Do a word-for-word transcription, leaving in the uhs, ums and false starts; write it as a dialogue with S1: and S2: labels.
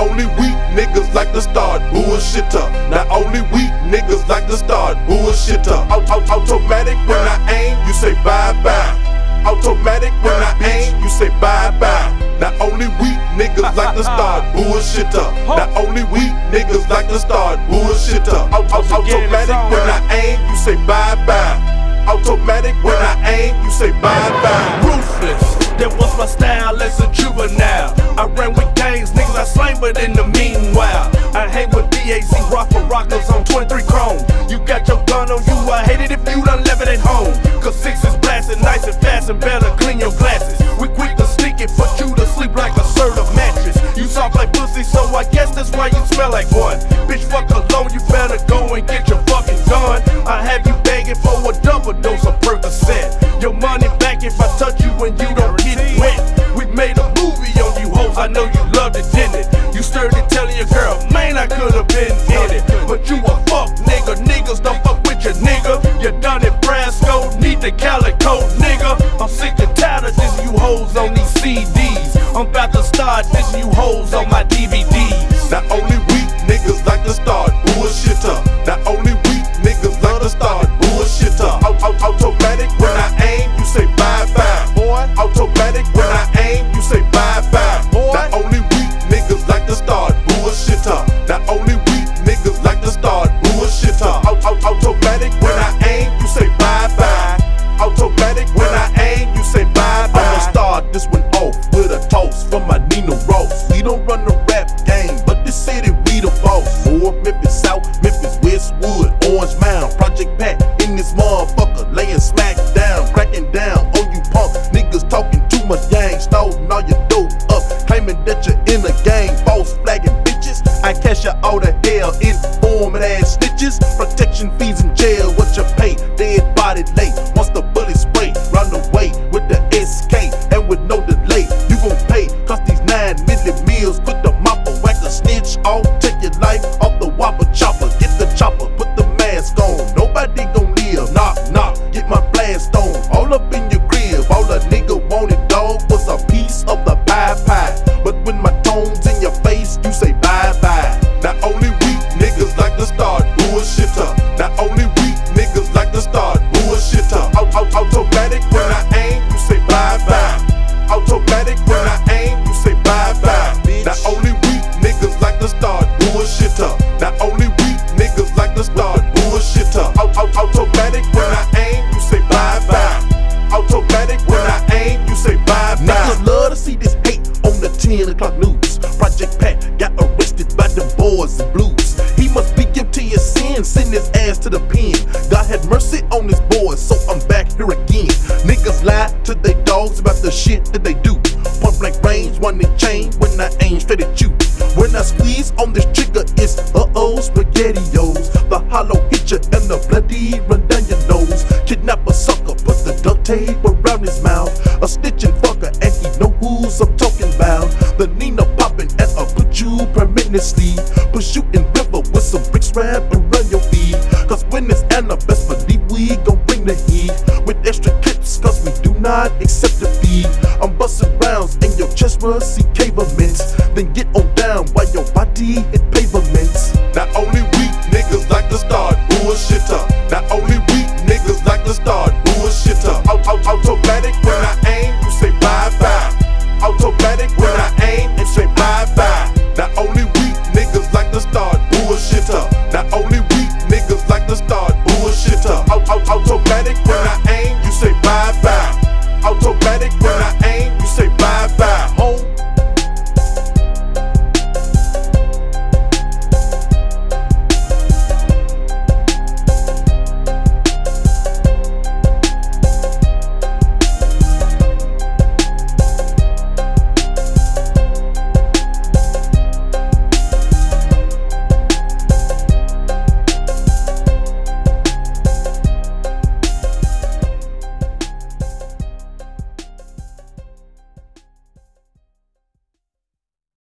S1: only weak niggas like to start bullshitter. Now only weak niggas like to start bullshitter. Automatic when I aim, you say bye bye. Automatic when I aim, you say bye bye. Now only weak niggas like to start bullshitter. Now only weak niggas like to start bullshitter. Automatic when I aim, you say bye bye. Automatic when I aim, you say bye bye.
S2: Ruthless, that was my style as a juvenile. I ran with gangs, niggas I slain, but in the meanwhile I hang with D A Z rock for rockers on twenty-three chrome. You got your gun on you, I hate it if you done left it at home. Cause six is blasting nice and fast and better clean your glasses. We quick to sneak it, put you to sleep like a Serta mattress. You soft like pussy, so I guess that's why you smell like one. Bitch, fuck alone, you better go and get your fucking gun. I have you begging for a double dose of Percocet. Your money back if I touch you when you don't get wet. We made a movie on you hoes, I know you loved it, didn't it? You started telling your girl, man, I could've been in it. But you a fuck nigga, niggas don't fuck with your nigga. You done it, Brasco, need the calico, nigga. I'm sick and tired of dissing you hoes on these C Ds. I'm about to start dissing you hoes on my D V Ds.
S1: Not only weak niggas like to start bullshitter. Not only weak niggas like to start bullshitter. Automatic when I aim, you say bye bye. Boy, automatic when I aim, you say bye bye. Boy, not only weak niggas like to start bullshitter. Not only weak niggas like to start bullshitter. Automatic when I aim, you say bye bye. Automatic when I aim, you say bye bye. I'ma start this one off with a toast from my Nina Ross. We don't run the rap game, but this city we the boss. More Memphis South, Memphis Westwood, Orange Mound, Project Pat in this motherfucker, laying smack down, cracking down on you punk niggas talking too much gang, stolen all your dope up, claiming that you're in the gang, false flagging bitches. I cash you all the hell, informing ass snitches, protection fees in jail, what you pay, dead body late. Once the bullet spray, run away with the S K, and with no delay, you gon' pay, cause these nine million meals, put the mopper, whack a snitch off, take your life off the whopper chopper, get the chopper, put the mask on, nobody gon' live, knock, knock, get my blast on, all up in your crib, all a nigga wanted, dog, was a piece of the pie pie, but when my tone's in your face, you say bye bye. Not only weak niggas like to start bullshitter. Not only weak niggas like to start bullshitter. Automatic when I aim, you say bye bye. Automatic when I aim, you say bye bye. Not only weak niggas like to start bullshitter. Not only weak niggas like to start bullshitter. Automatic when I aim, you say bye bye. Automatic when I aim, you say bye bye. Niggas love to see this hate on the ten o'clock news. Project Pat got arrested by them boys and blues. He must be guilty of sin, send his ass to the pen. God had mercy on his boys, so I'm back here again. Niggas lie to their dogs about the shit that they do. Point blank range, one they chain when I aim straight at you. When I squeeze on this trigger, it's uh-oh, spaghettios. The hollow hit you and the bloody run down your nose. Kidnap a sucker, put the duct tape around his mouth. A snitching fucker, and he know who's I'm talking about. The Nina poppin' and I'll put you permanently. Push you in river with some bricks wrapped around your feet. Cause when it's Anna, best believe we gon' bring the heat. With extra clips, cause we do not accept defeat. I'm bustin' rounds in your chest, rusty cavements. Then get on down